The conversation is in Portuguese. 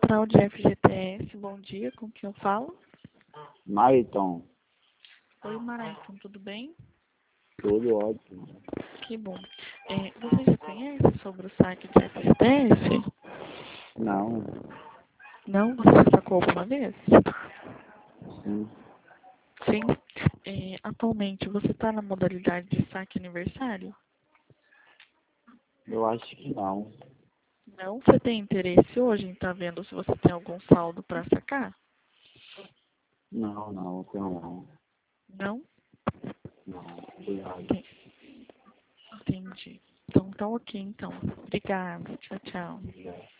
Central de FGTS, bom dia, com quem eu falo? Maiton, Oi, Maraicon, tudo bem? tudo ótimo. Que bom. Você já conhece sobre o site de FGTS? Não, Não? Você já sacou alguma vez? sim, Sim. Atualmente, você está na modalidade de saque aniversário? eu acho que não. Não? Você tem interesse hoje em estar vendo se você tem algum saldo para sacar? Não, tenho não. Não? Não, obrigado. Entendi. Então, tá ok, então. Obrigada. Tchau, tchau. Obrigado.